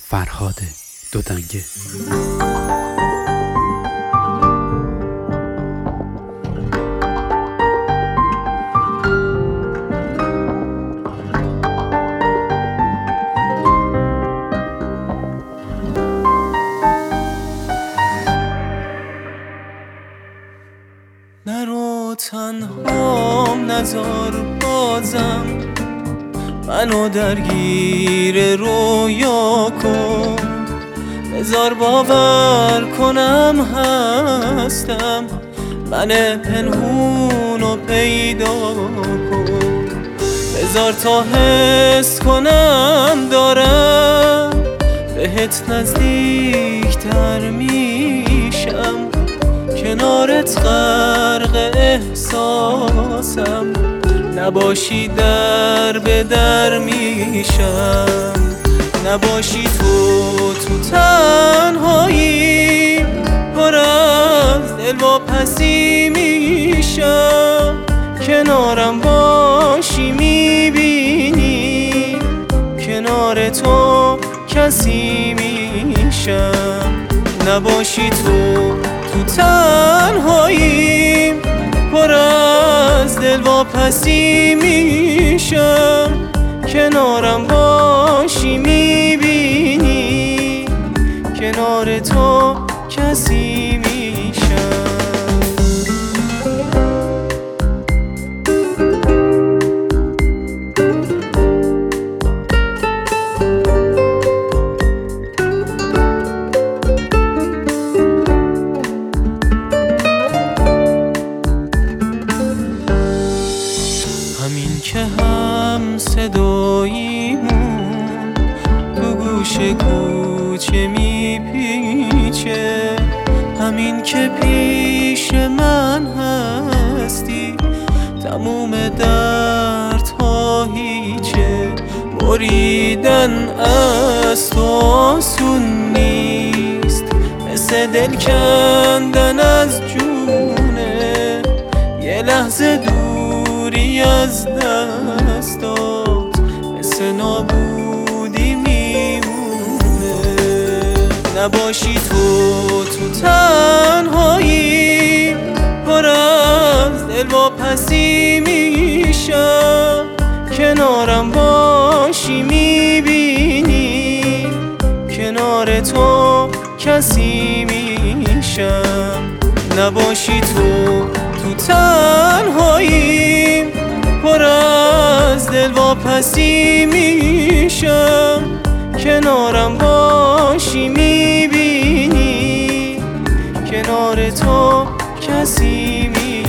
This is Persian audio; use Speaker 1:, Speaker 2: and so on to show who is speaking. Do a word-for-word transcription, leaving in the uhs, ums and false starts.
Speaker 1: فرهاد دودنگه.
Speaker 2: نرو تنهام نذار بازم منو درگیر رویا کن، بذار باور کنم هستم، من پنهونو پیدا کن، بذار تا حس کنم دارم بهت نزدیکتر میشم، کنارت غرق احساسم، نباشی در به در میشم، نباشی تو تو تنهایی پر از دلواپسی میشم، کنارم باشی میبینی کنار تو کسی میشم، نباشی تو تو تنهایی پر از دلواپسی میشم، کنارم باشی میبینی کنار تو کسی میشم. همین که هم صداییمون تو گوش کوچه میپیچه، همین که پیش من هستی تموم دردها هیچه، بریدن از تو آسون نیست، مثل دل کندن از جونه، یه لحظه دوری از دستات مثل نابودی میمونه، نباشی تو تو تنهایی پر از دلواپسی میشم، کنارم باشی میبینی کنار تو کسی میشم، نباشی تو تو تنهایی پر از دلواپسی میشم، کنارم باشی میبینی کنار تو کسی میشم.